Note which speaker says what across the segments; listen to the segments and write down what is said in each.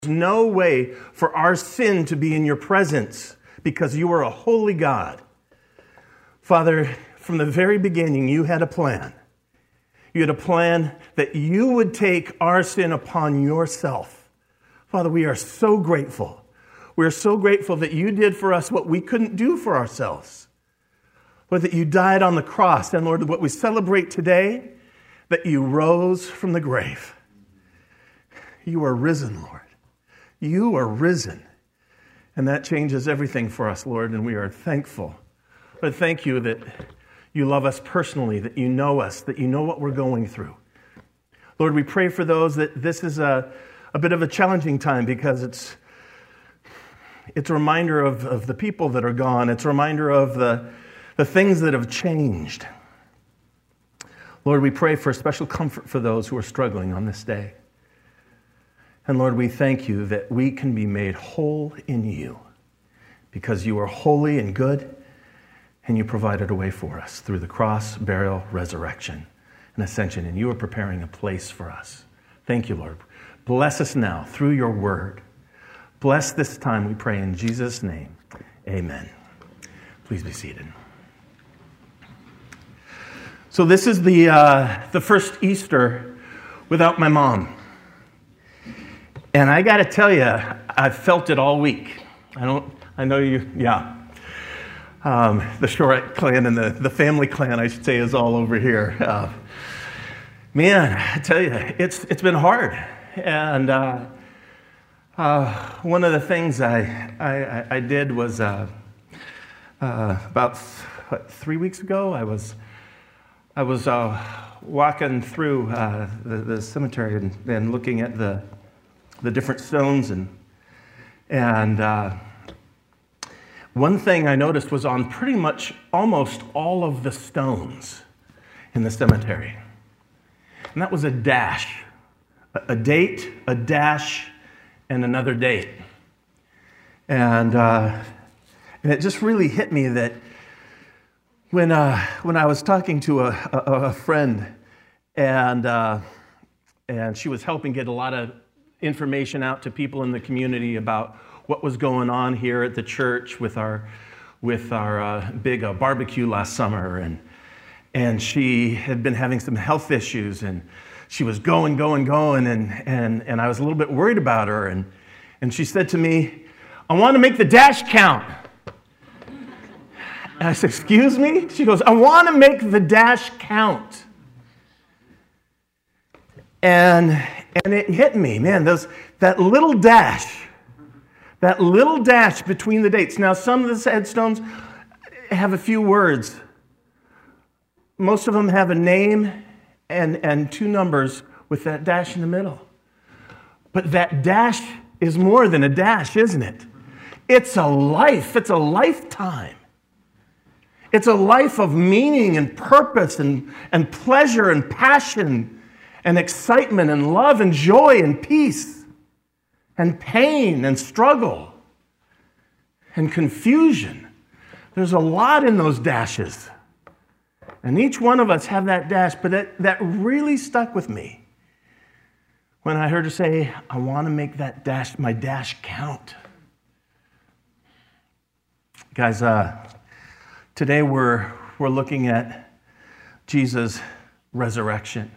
Speaker 1: no way for our sin to be in your presence because you are a holy God. Father, from the very beginning, you had a plan. You had a plan that you would take our sin upon yourself. Father, we are so grateful. We are so grateful that you did for us what we couldn't do for ourselves. Lord, that you died on the cross. And Lord, what we celebrate today, that you rose from the grave. You are risen, Lord. You are risen. And that changes everything for us, Lord, and we are thankful. Lord, thank you that you love us personally, that you know us, that you know what we're going through. Lord, we pray for those that this is a bit of a challenging time because it's a reminder of the people that are gone. It's a reminder of the things that have changed. Lord, we pray for special comfort for those who are struggling on this day. And Lord, we thank you that we can be made whole in you because you are holy and good and you provided a way for us through the cross, burial, resurrection, and ascension. And you are preparing a place for us. Thank you, Lord. Bless us now through your word. Bless this time, we pray in Jesus' name. Amen. Please be seated. So this is the first Easter without my mom. And I got to tell you, I've felt it all week. I know you, yeah. The Shorett clan and the family clan, I should say, is all over here. Man, I tell you, it's been hard. And one of the things I did was about 3 weeks ago, I was walking through the cemetery and looking at the different stones and one thing I noticed was on pretty much almost all of the stones in the cemetery. And that was a dash. A date, a dash, and another date. And it just really hit me that when I was talking to a friend and she was helping get a lot of information out to people in the community about what was going on here at the church with our big barbecue last summer, and she had been having some health issues, and she was going, and I was a little bit worried about her, and she said to me, "I want to make the dash count." And I said, "Excuse me?" She goes, "I want to make the dash count." And it hit me, man, that little dash between the dates. Now, some of the headstones have a few words. Most of them have a name and two numbers with that dash in the middle. But that dash is more than a dash, isn't it? It's a life. It's a lifetime. It's a life of meaning and purpose and pleasure and passion and excitement and love and joy and peace and pain and struggle and confusion. There's a lot in those dashes. And each one of us have that dash, but that really stuck with me when I heard her say, "I want to make that dash, my dash count." Guys, today we're looking at Jesus' resurrection.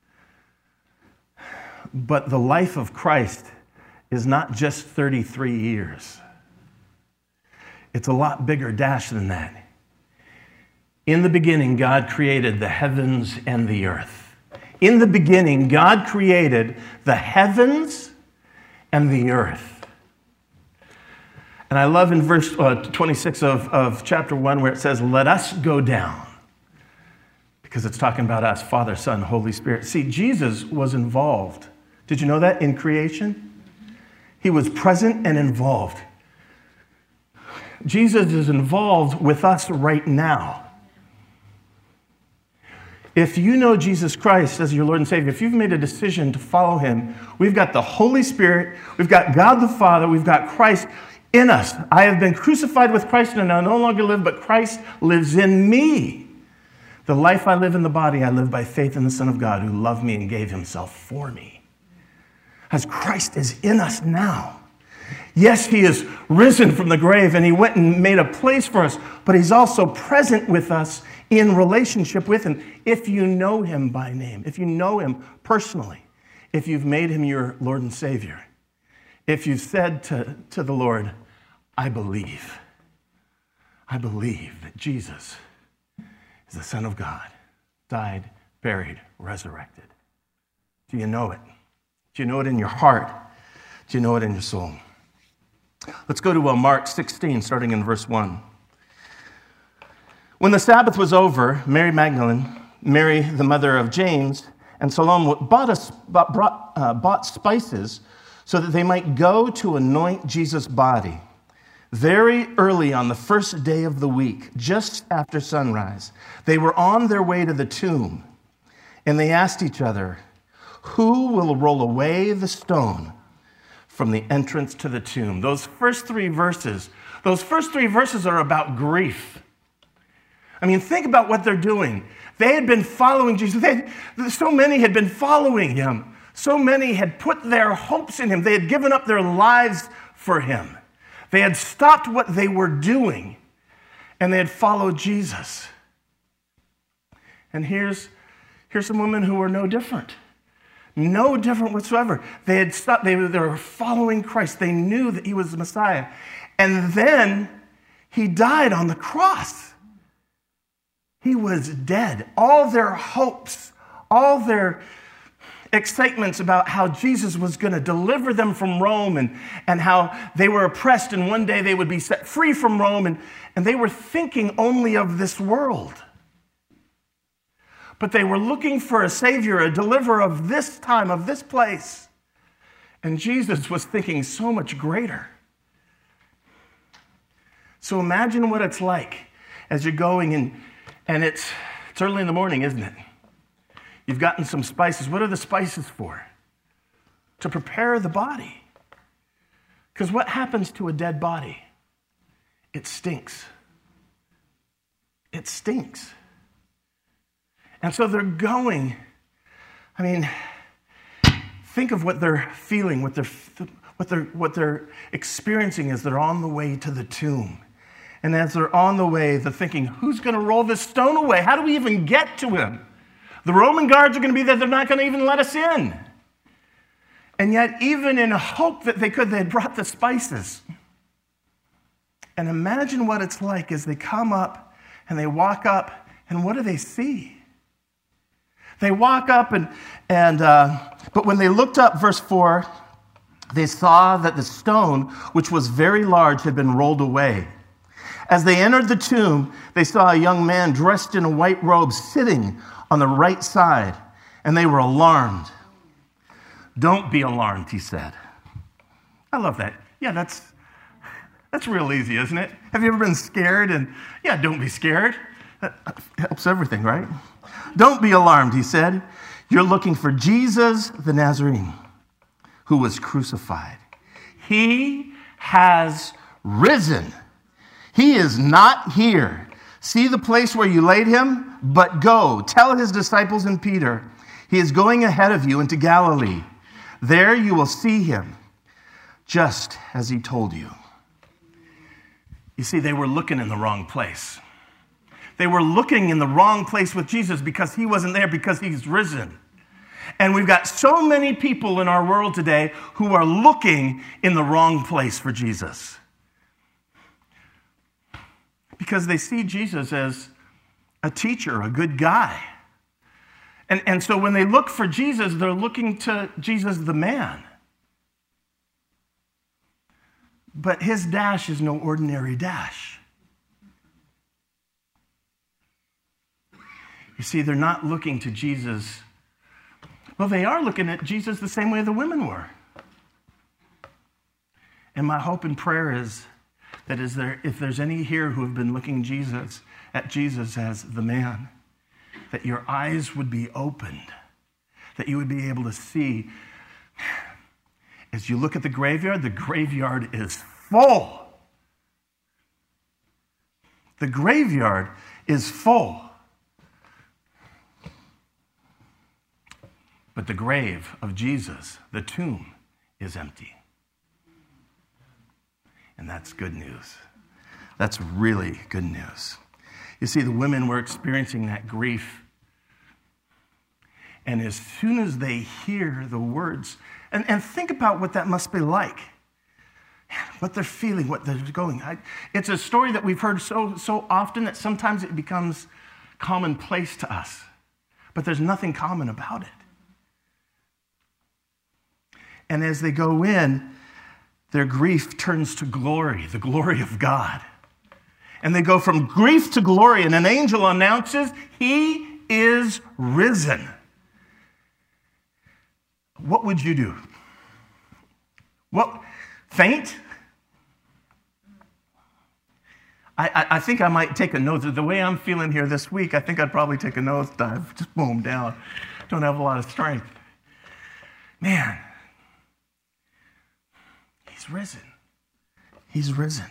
Speaker 1: But the life of Christ is not just 33 years. It's a lot bigger dash than that. In the beginning, God created the heavens and the earth. In the beginning, God created the heavens and the earth. And I love in verse 26 of chapter 1 where it says, "Let us go down." Because it's talking about us, Father, Son, Holy Spirit. See, Jesus was involved. Did you know that in creation? He was present and involved. Jesus is involved with us right now. If you know Jesus Christ as your Lord and Savior, if you've made a decision to follow him, we've got the Holy Spirit, we've got God the Father, we've got Christ in us. I have been crucified with Christ and I no longer live, but Christ lives in me. The life I live in the body, I live by faith in the Son of God who loved me and gave himself for me. as Christ is in us now. Yes, he is risen from the grave and he went and made a place for us, but he's also present with us in relationship with him. If you know him by name, if you know him personally, if you've made him your Lord and Savior, if you've said to the Lord, I believe that Jesus is the Son of God, died, buried, resurrected. Do you know it? Do you know it in your heart? Do you know it in your soul? Let's go to Mark 16, starting in verse 1. When the Sabbath was over, Mary Magdalene, Mary the mother of James, and Salome bought spices so that they might go to anoint Jesus' body. Very early on the first day of the week, just after sunrise, they were on their way to the tomb, and they asked each other, who will roll away the stone from the entrance to the tomb? Those first three verses are about grief. I mean, think about what they're doing. They had been following Jesus. So many had been following him. So many had put their hopes in him. They had given up their lives for him. They had stopped what they were doing, and they had followed Jesus. And here's some women who were no different. No different whatsoever. They had stopped. They were following Christ. They knew that he was the Messiah. And then he died on the cross. He was dead. All their hopes, all their excitements about how Jesus was going to deliver them from Rome and how they were oppressed and one day they would be set free from Rome. And they were thinking only of this world. But they were looking for a Savior, a deliverer of this time, of this place. And Jesus was thinking so much greater. So imagine what it's like as you're going and it's early in the morning, isn't it? You've gotten some spices. What are the spices for? To prepare the body. Because what happens to a dead body? It stinks. It stinks. And so they're going. I mean, think of what they're feeling, what they're experiencing as they're on the way to the tomb. And as they're on the way, they're thinking, who's going to roll this stone away? How do we even get to him? The Roman guards are going to be there. They're not going to even let us in. And yet, even in hope that they had brought the spices. And imagine what it's like as they come up and they walk up, and what do they see? They walk up, but when they looked up, verse 4, they saw that the stone, which was very large, had been rolled away. As they entered the tomb, they saw a young man dressed in a white robe sitting on the right side, and they were alarmed. Don't be alarmed, he said. I love that. Yeah, that's real easy, isn't it? Have you ever been scared? And yeah, don't be scared. That helps everything, right? Don't be alarmed, he said. You're looking for Jesus the Nazarene, who was crucified. He has risen. He is not here. See the place where you laid him? But go, tell his disciples and Peter, he is going ahead of you into Galilee. There you will see him, just as he told you. You see, they were looking in the wrong place. They were looking in the wrong place with Jesus because he wasn't there, because he's risen. And we've got so many people in our world today who are looking in the wrong place for Jesus. Because they see Jesus as a teacher, a good guy. And so when they look for Jesus, they're looking to Jesus the man. But his dash is no ordinary dash. You see, they're not looking to Jesus. Well, they are looking at Jesus the same way the women were. And my hope and prayer is that if there's any here who have been looking at Jesus as the man, that your eyes would be opened, that you would be able to see. As you look at the graveyard is full. The graveyard is full. But the grave of Jesus, the tomb, is empty. And that's good news. That's really good news. You see, the women were experiencing that grief. And as soon as they hear the words, and think about what that must be like, what they're feeling, what they're going. It's a story that we've heard so often that sometimes it becomes commonplace to us. But there's nothing common about it. And as they go in, their grief turns to glory, the glory of God. And they go from grief to glory, and an angel announces, He is risen. What would you do? What? Faint? I think I might take a nose. The way I'm feeling here this week, I think I'd probably take a nosedive, just boom, down. Don't have a lot of strength. Man, He's risen. He's risen.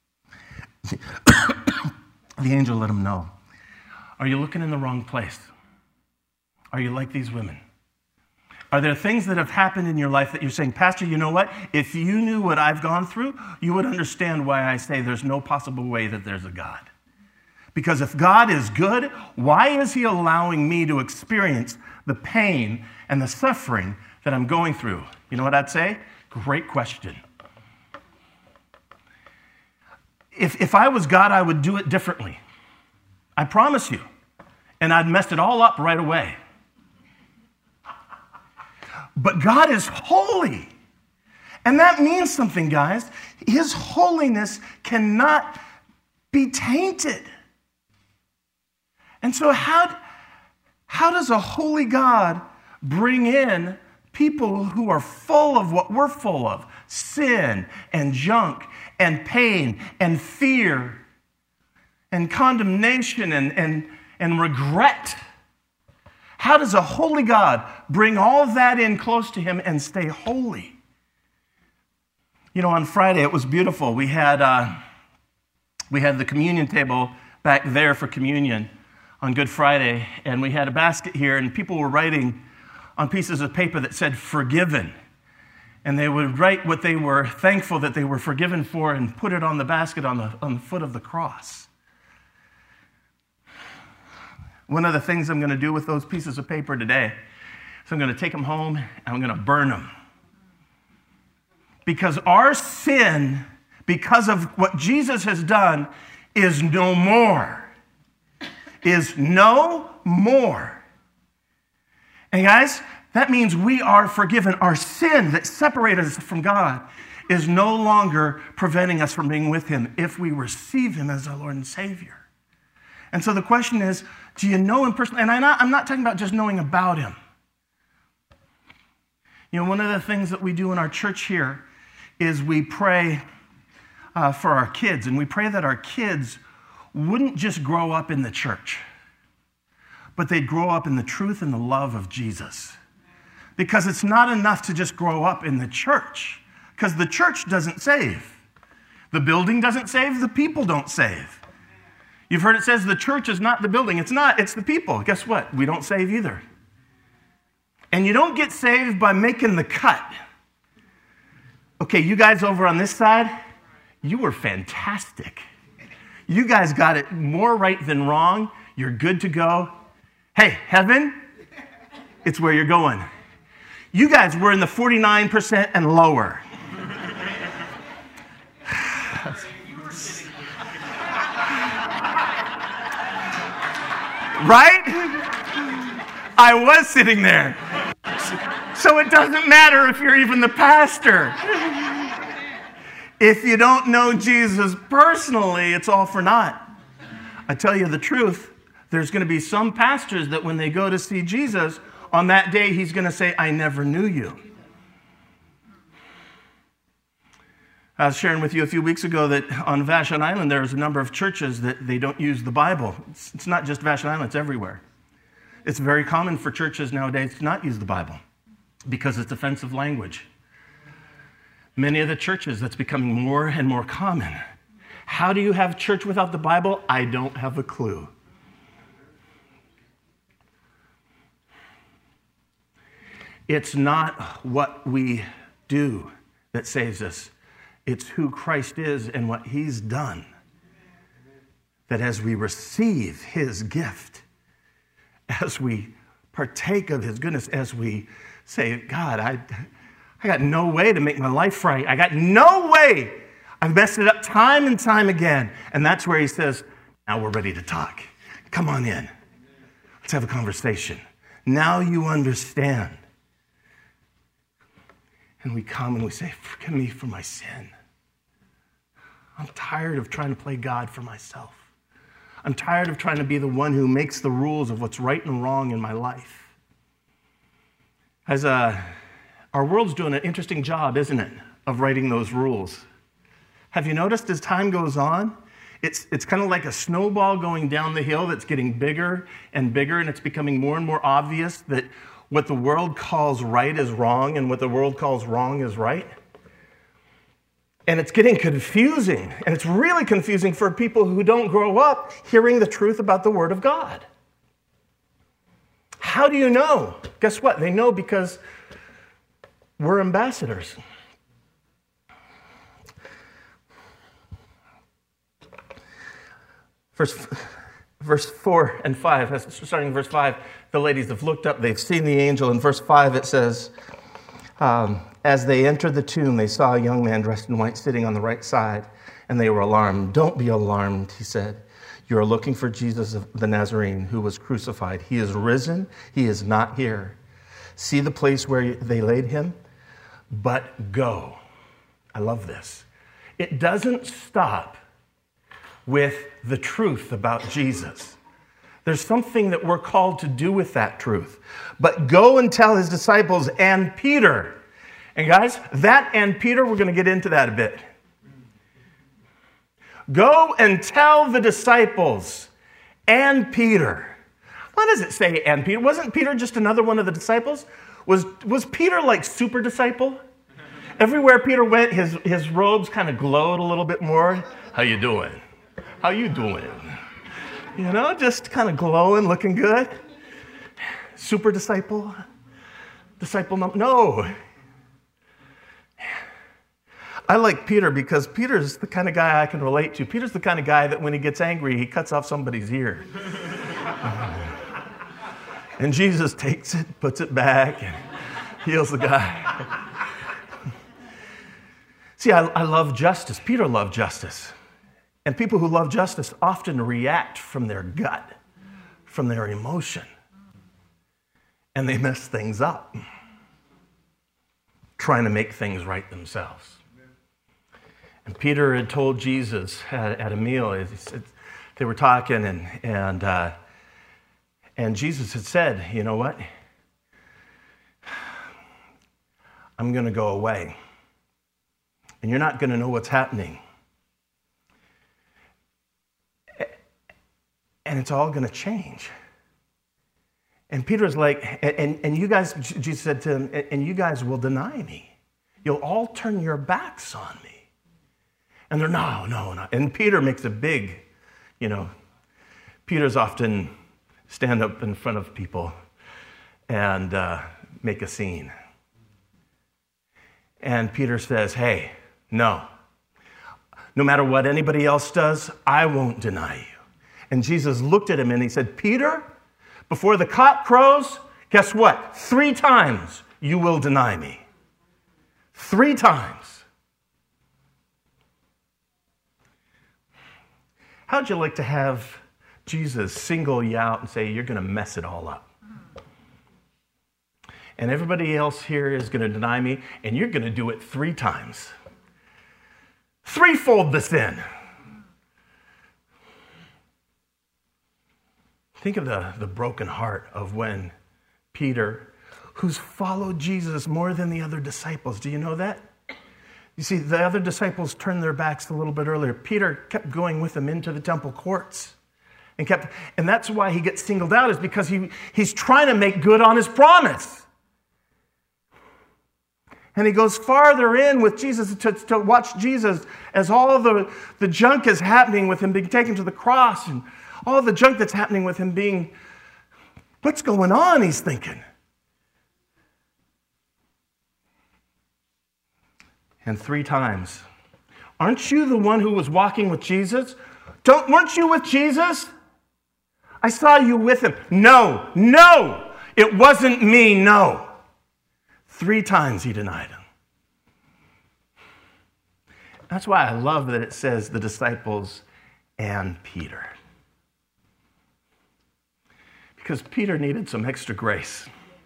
Speaker 1: The angel let him know. Are you looking in the wrong place? Are you like these women? Are there things that have happened in your life that you're saying, Pastor, you know what? If you knew what I've gone through, you would understand why I say there's no possible way that there's a God. Because if God is good, why is He allowing me to experience the pain and the suffering that I'm going through? You know what I'd say? Great question. If I was God, I would do it differently. I promise you. And I'd mess it all up right away. But God is holy. And that means something, guys. His holiness cannot be tainted. And so how does a holy God bring in people who are full of what we're full of? Sin and junk and pain and fear and condemnation and regret. How does a holy God bring all of that in close to Him and stay holy? You know, on Friday, it was beautiful. We had the communion table back there for communion on Good Friday, and we had a basket here, and people were writing on pieces of paper that said, forgiven. And they would write what they were thankful that they were forgiven for and put it on the basket on the foot of the cross. One of the things I'm going to do with those pieces of paper today is I'm going to take them home and I'm going to burn them. Because our sin, because of what Jesus has done, is no more. Is no more. And guys, that means we are forgiven. Our sin that separated us from God is no longer preventing us from being with Him if we receive Him as our Lord and Savior. And so the question is, do you know Him personally? And I'm not talking about just knowing about Him. You know, one of the things that we do in our church here is we pray for our kids. And we pray that our kids wouldn't just grow up in the church, but they'd grow up in the truth and the love of Jesus. Because it's not enough to just grow up in the church, because the church doesn't save. The building doesn't save, the people don't save. You've heard it says the church is not the building. It's not, it's the people. Guess what? We don't save either. And you don't get saved by making the cut. Okay, you guys over on this side, you were fantastic. You guys got it more right than wrong. You're good to go. Hey, heaven, it's where you're going. You guys were in the 49% and lower. Right? I was sitting there. So it doesn't matter if you're even the pastor. If you don't know Jesus personally, it's all for naught. I tell you the truth, there's going to be some pastors that when they go to see Jesus, on that day, He's going to say, I never knew you. I was sharing with you a few weeks ago that on Vashon Island, there's a number of churches that they don't use the Bible. It's not just Vashon Island, it's everywhere. It's very common for churches nowadays to not use the Bible because it's offensive language. Many of the churches, that's becoming more and more common. How do you have church without the Bible? I don't have a clue. It's not what we do that saves us. It's who Christ is and what he's done. That as we receive his gift, as we partake of his goodness, as we say, God, I got no way to make my life right. I got no way. I've messed it up time and time again. And that's where he says, now we're ready to talk. Come on in. Let's have a conversation. Now you understand. And we come and we say, forgive me for my sin. I'm tired of trying to play God for myself. I'm tired of trying to be the one who makes the rules of what's right and wrong in my life. As our world's doing an interesting job, isn't it, of writing those rules. Have you noticed as time goes on, it's kind of like a snowball going down the hill that's getting bigger and bigger, and it's becoming more and more obvious that what the world calls right is wrong and what the world calls wrong is right? And it's getting confusing, and it's really confusing for people who don't grow up hearing the truth about the Word of God. How do you know? Guess what? They know because we're ambassadors. Verse 4 and 5, starting in verse 5, the ladies have looked up, they've seen the angel. In verse 5 it says, as they entered the tomb, they saw a young man dressed in white sitting on the right side, and they were alarmed. Don't be alarmed, he said. You are looking for Jesus of the Nazarene who was crucified. He is risen. He is not here. See the place where they laid him? But go. I love this. It doesn't stop with the truth about Jesus. There's something that we're called to do with that truth. But go and tell his disciples and Peter. And guys, that and Peter, we're going to get into that a bit. Go and tell the disciples and Peter. Why does it say and Peter? Wasn't Peter just another one of the disciples? Was Peter like super disciple? Everywhere Peter went, his robes kind of glowed a little bit more. How you doing? How you doing? You know, just kind of glowing, looking good. Super disciple? Disciple no. I like Peter because Peter's the kind of guy I can relate to. Peter's the kind of guy that when he gets angry, he cuts off somebody's ear. And Jesus takes it, puts it back, and heals the guy. See, I love justice. Peter loved justice. And people who love justice often react from their gut, from their emotion. And they mess things up, trying to make things right themselves. And Peter had told Jesus at a meal, they were talking, and Jesus had said, you know what? I'm going to go away. And you're not going to know what's happening. And it's all going to change. And Peter's like, and you guys, Jesus said to him, and you guys will deny me. You'll all turn your backs on me. And they're, no. And Peter makes a big, Peter's often stand up in front of people and make a scene. And Peter says, hey, no matter what anybody else does, I won't deny you. And Jesus looked at him and he said, Peter, before the cock crows, guess what? 3 times you will deny me. 3 times. How'd you like to have Jesus single you out and say, you're going to mess it all up? And everybody else here is going to deny me, and you're going to do it 3 times. 3-fold the sin. Think of the broken heart of when Peter, who's followed Jesus more than the other disciples. Do you know that? You see, the other disciples turned their backs a little bit earlier. Peter kept going with them into the temple courts. And that's why he gets singled out, is because he's trying to make good on his promise. And he goes farther in with Jesus to watch Jesus as all the junk is happening with him being taken to the cross, and all the junk that's happening with him being, what's going on, he's thinking. And 3 times. Aren't you the one who was walking with Jesus? Weren't you with Jesus? I saw you with him. No, it wasn't me, no. 3 times he denied him. That's why I love that it says the disciples and Peter. Because Peter needed some extra grace.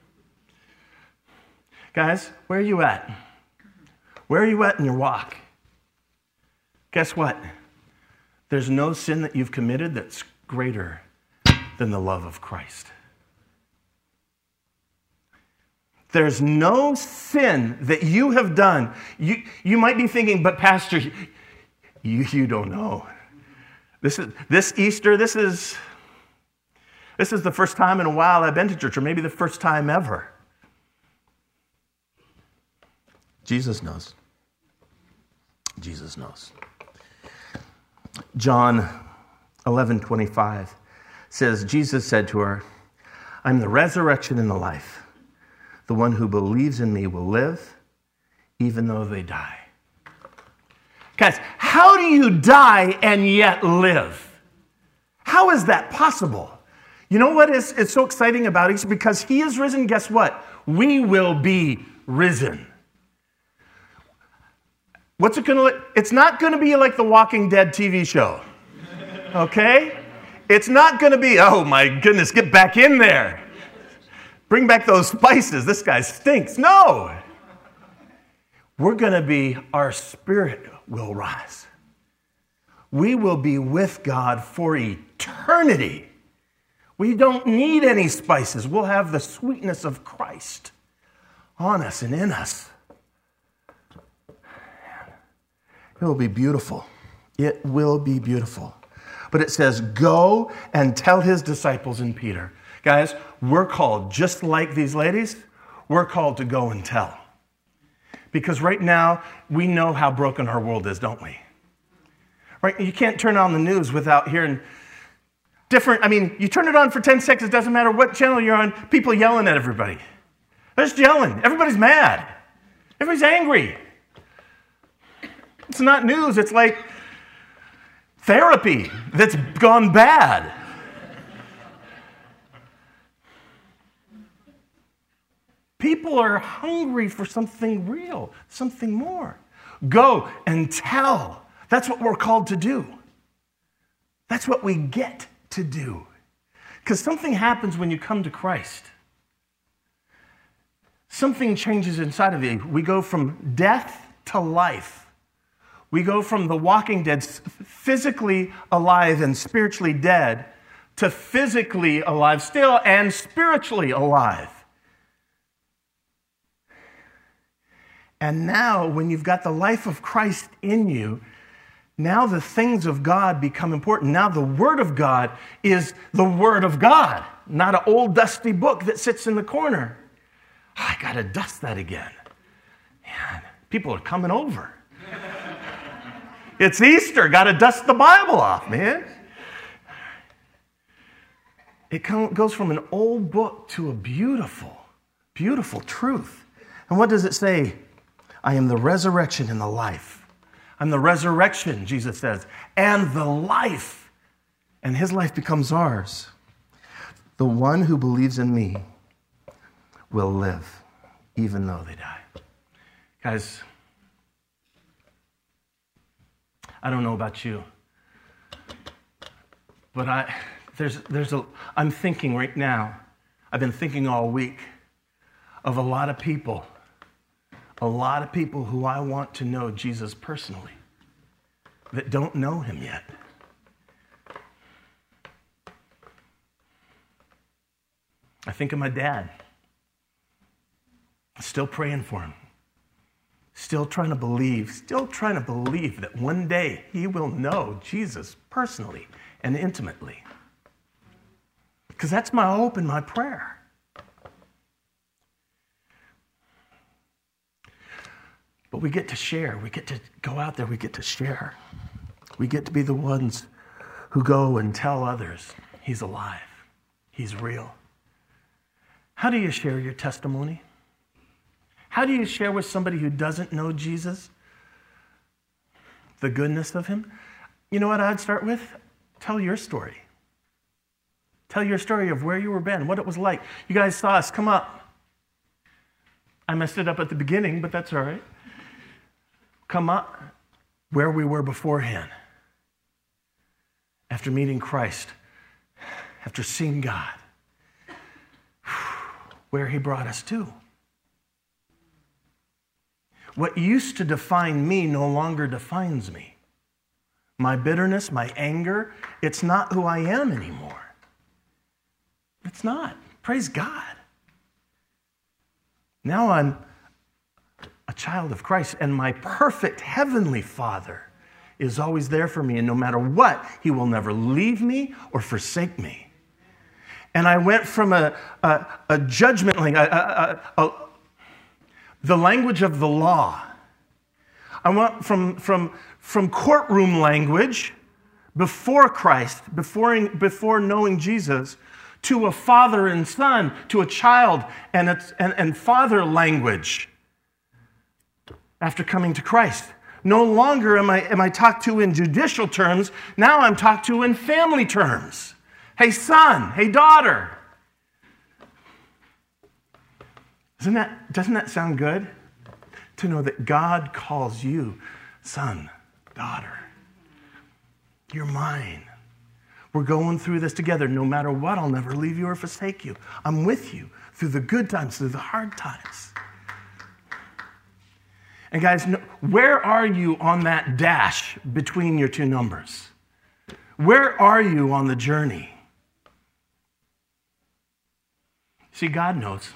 Speaker 1: Guys, where are you at? Where are you at in your walk? Guess what? There's no sin that you've committed that's greater than the love of Christ. There's no sin that you have done. You might be thinking, but Pastor, you don't know. This Easter, this is the first time in a while I've been to church, or maybe the first time ever. Jesus knows. Jesus knows. John 11:25 says, Jesus said to her, I'm the resurrection and the life. The one who believes in me will live, even though they die. Guys, how do you die and yet live? How is that possible? You know what is so exciting about it? Because he is risen, guess what? We will be risen. What's it going to look? It's not going to be like the Walking Dead TV show. Okay? It's not going to be, oh my goodness, get back in there. Bring back those spices. This guy stinks. No. We're going to be, our spirit will rise. We will be with God for eternity. We don't need any spices. We'll have the sweetness of Christ on us and in us. It will be beautiful. It will be beautiful. But it says, go and tell his disciples and Peter. Guys, we're called, just like these ladies, we're called to go and tell. Because right now, we know how broken our world is, don't we? Right? You can't turn on the news without hearing you turn it on for 10 seconds, it doesn't matter what channel you're on, people yelling at everybody. They're just yelling. Everybody's mad. Everybody's angry. It's not news, it's like therapy that's gone bad. People are hungry for something real, something more. Go and tell. That's what we're called to do. That's what we get to do. Because something happens when you come to Christ. Something changes inside of you. We go from death to life. We go from the walking dead, physically alive and spiritually dead, to physically alive still and spiritually alive. And now, when you've got the life of Christ in you, now the things of God become important. Now the Word of God is the Word of God, not an old dusty book that sits in the corner. Oh, I got to dust that again. Man, people are coming over. It's Easter. Got to dust the Bible off, man. It goes from an old book to a beautiful, beautiful truth. And what does it say? I am the resurrection and the life. I'm the resurrection, Jesus says, and the life. And his life becomes ours. The one who believes in me will live, even though they die. Guys, I don't know about you, but I'm thinking right now, I've been thinking all week of a lot of people who I want to know Jesus personally that don't know him yet. I think of my dad. Still praying for him. Still trying to believe that one day he will know Jesus personally and intimately. Because that's my hope and my prayer. But we get to share. We get to go out there. We get to share. We get to be the ones who go and tell others he's alive. He's real. How do you share your testimony? How do you share with somebody who doesn't know Jesus the goodness of him, you know what I'd start with? Tell your story. Tell your story of where you were been, what it was like. You guys saw us come up. I messed it up at the beginning, but that's all right. Come up where we were beforehand. After meeting Christ, after seeing God, where he brought us to. What used to define me no longer defines me. My bitterness, my anger, it's not who I am anymore. It's not. Praise God. Now I'm a child of Christ, and my perfect heavenly Father is always there for me, and no matter what, he will never leave me or forsake me. And I went from a judgment, the language of the law. I went from courtroom language before Christ, before knowing Jesus, to a father and son, to a child and father language after coming to Christ. No longer am I talked to in judicial terms. Now I'm talked to in family terms. Hey, son. Hey, daughter. Doesn't that sound good? To know that God calls you son, daughter. You're mine. We're going through this together. No matter what, I'll never leave you or forsake you. I'm with you through the good times, through the hard times. And guys, where are you on that dash between your two numbers? Where are you on the journey? See, God knows.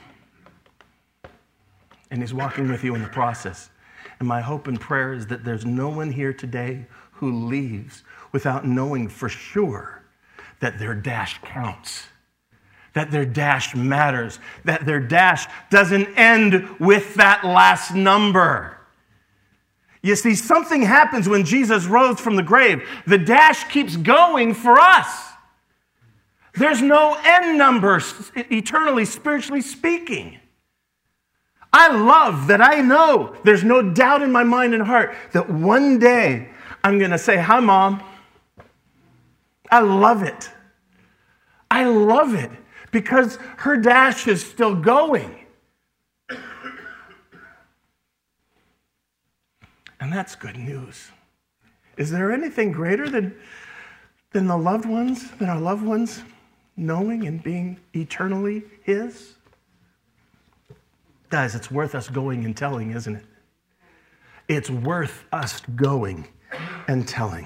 Speaker 1: And he's walking with you in the process. And my hope and prayer is that there's no one here today who leaves without knowing for sure that their dash counts, that their dash matters, that their dash doesn't end with that last number. You see, something happens when Jesus rose from the grave. The dash keeps going for us. There's no end number, eternally, spiritually speaking. I love that I know, there's no doubt in my mind and heart that one day I'm going to say, "Hi, Mom." I love it. I love it because her dash is still going. And that's good news. Is there anything greater than our loved ones knowing and being eternally his? Guys, it's worth us going and telling, isn't it? It's worth us going and telling.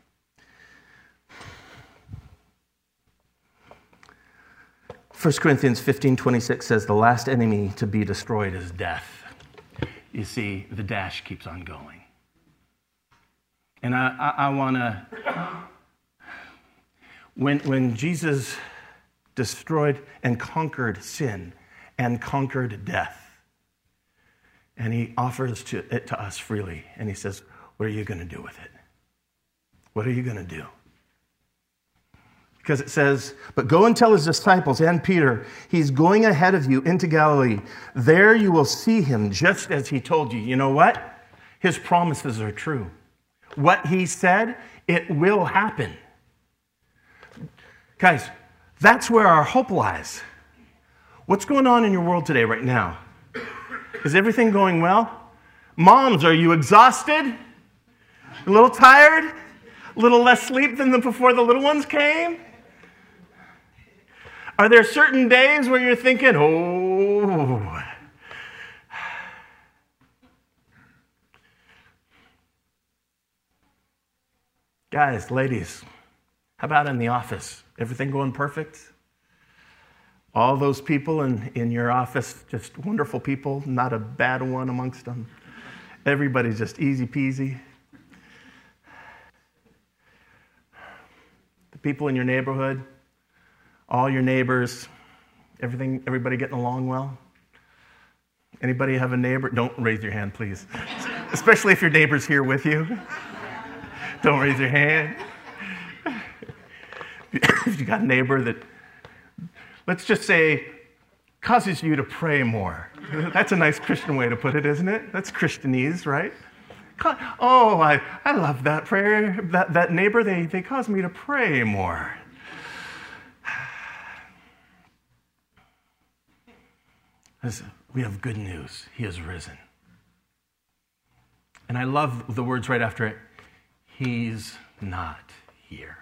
Speaker 1: 1 Corinthians 15:26 says, the last enemy to be destroyed is death. You see, the dash keeps on going. And I want to, when Jesus destroyed and conquered sin and conquered death, and he offers it to us freely, and he says, what are you going to do with it? What are you going to do? Because it says, but go and tell his disciples and Peter, he's going ahead of you into Galilee. There you will see him just as he told you. You know what? His promises are true. What he said, it will happen. Guys, that's where our hope lies. What's going on in your world today right now? Is everything going well? Moms, are you exhausted? A little tired? A little less sleep than before the little ones came? Are there certain days where you're thinking, oh... Guys, ladies, how about in the office? Everything going perfect? All those people in your office, just wonderful people, not a bad one amongst them. Everybody's just easy peasy. The people in your neighborhood, all your neighbors, everybody getting along well? Anybody have a neighbor? Don't raise your hand, please. Especially if your neighbor's here with you. Don't raise your hand. If you got a neighbor that, let's just say, causes you to pray more. That's a nice Christian way to put it, isn't it? That's Christianese, right? Oh, I love that prayer. That neighbor, they cause me to pray more. Listen, we have good news. He is risen. And I love the words right after it. He's not here.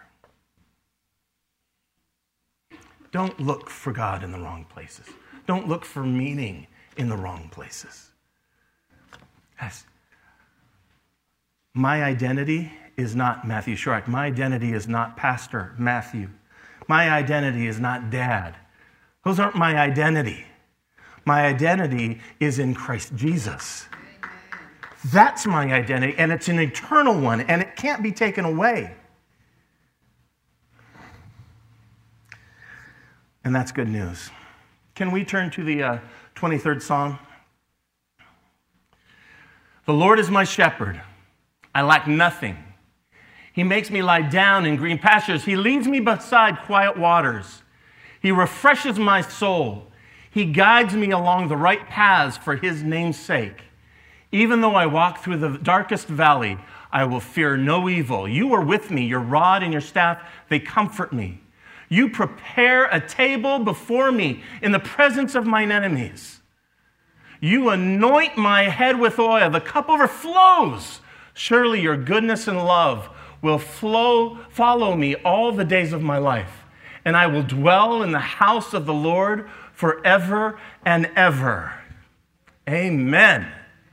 Speaker 1: Don't look for God in the wrong places. Don't look for meaning in the wrong places. Yes. My identity is not Matthew Shorrock. My identity is not Pastor Matthew. My identity is not Dad. Those aren't my identity. My identity is in Christ Jesus. That's my identity, and it's an eternal one, and it can't be taken away. And that's good news. Can we turn to the 23rd Psalm? The Lord is my shepherd. I lack nothing. He makes me lie down in green pastures. He leads me beside quiet waters. He refreshes my soul. He guides me along the right paths for his name's sake. Even though I walk through the darkest valley, I will fear no evil. You are with me. Your rod and your staff, they comfort me. You prepare a table before me in the presence of mine enemies. You anoint my head with oil. The cup overflows. Surely your goodness and love will follow me all the days of my life, and I will dwell in the house of the Lord forever and ever. Amen.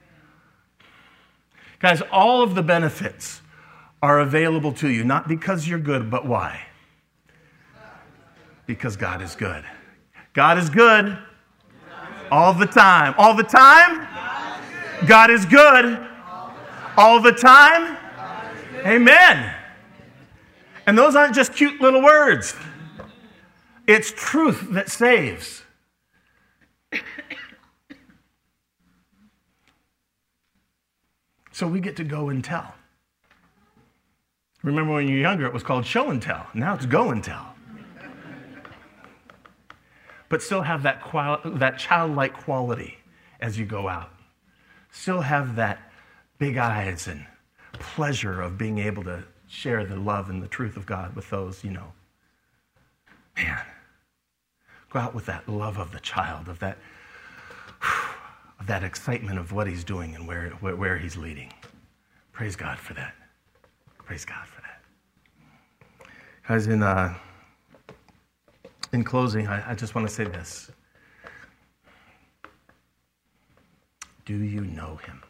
Speaker 1: Guys, all of the benefits are available to you, not because you're good, but why? Because God is good. God is good all the time. All the time? God is good all the time? Amen. And those aren't just cute little words. It's truth that saves. So we get to go and tell. Remember when you were younger, it was called show and tell. Now it's go and tell. But still have that childlike quality as you go out. Still have that big eyes and pleasure of being able to share the love and the truth of God with those you know. Man, go out with that love of the child, of that excitement of what he's doing and where he's leading. Praise God for that. Praise God for that. Guys, in closing, I just want to say this. Do you know him?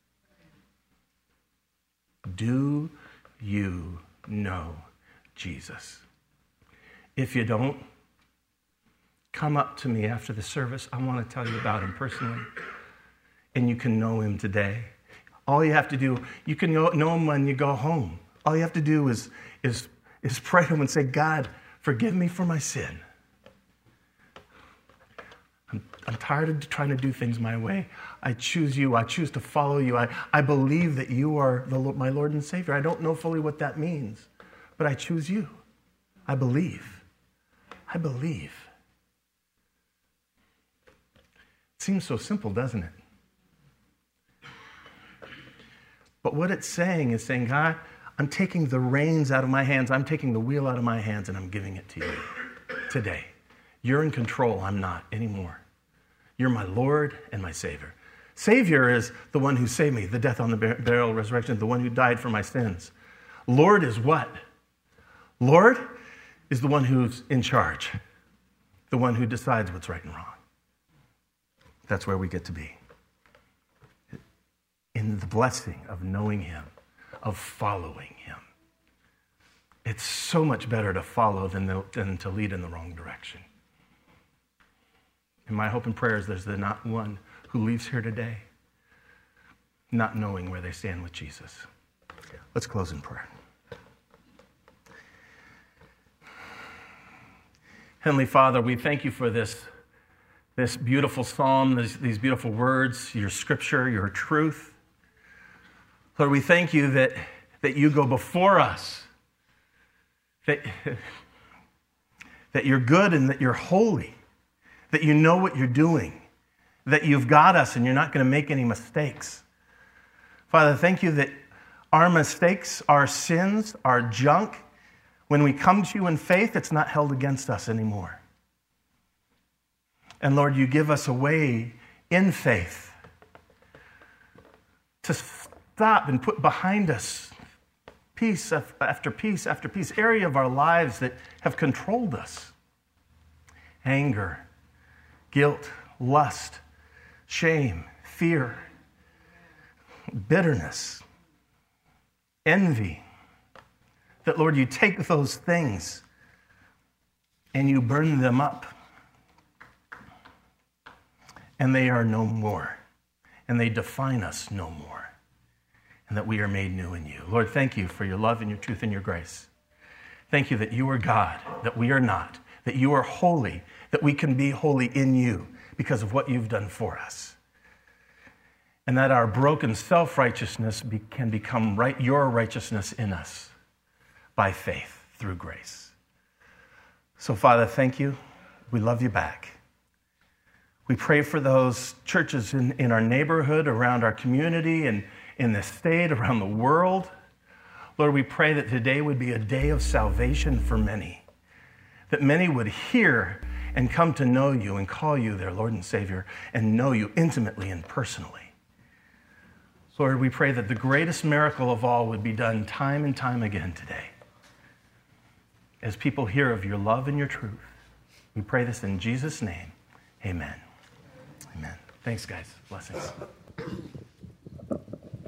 Speaker 1: Do you know Jesus? If you don't, come up to me after the service. I want to tell you about him personally. And you can know him today. All you have to do, you can know him when you go home. All you have to do is pray to him and say, God, forgive me for my sin. I'm tired of trying to do things my way. I choose you. I choose to follow you. I believe that you are my Lord and Savior. I don't know fully what that means, but I choose you. I believe. I believe. It seems so simple, doesn't it? But what it's saying is saying, God, I'm taking the reins out of my hands. I'm taking the wheel out of my hands, and I'm giving it to you today. You're in control. I'm not anymore. You're my Lord and my Savior. Savior is the one who saved me, the death on the burial, resurrection, the one who died for my sins. Lord is what? Lord is the one who's in charge, the one who decides what's right and wrong. That's where we get to be. In the blessing of knowing him, of following him. It's so much better to follow than to lead in the wrong direction. And my hope and prayer is there's not one who leaves here today not knowing where they stand with Jesus. Let's close in prayer. Heavenly Father, we thank you for this beautiful psalm, these beautiful words, your scripture, your truth. Lord, we thank you that you go before us, that you're good and that you're holy, that you know what you're doing, that you've got us and you're not going to make any mistakes. Father, thank you that our mistakes, our sins, our junk, when we come to you in faith, it's not held against us anymore. And Lord, you give us a way in faith to stop and put behind us piece after piece after piece, area of our lives that have controlled us. Anger, guilt, lust, shame, fear, bitterness, envy. That, Lord, you take those things and you burn them up. And they are no more. And they define us no more. And that we are made new in you. Lord, thank you for your love and your truth and your grace. Thank you that you are God, that we are not, that you are holy, that we can be holy in you because of what you've done for us. And that our broken self-righteousness can become your righteousness in us by faith through grace. So, Father, thank you. We love you back. We pray for those churches in our neighborhood, around our community, and in the state, around the world. Lord, we pray that today would be a day of salvation for many, that many would hear and come to know you and call you their Lord and Savior and know you intimately and personally. Lord, we pray that the greatest miracle of all would be done time and time again today as people hear of your love and your truth. We pray this in Jesus' name. Amen. Amen. Thanks, guys. Blessings.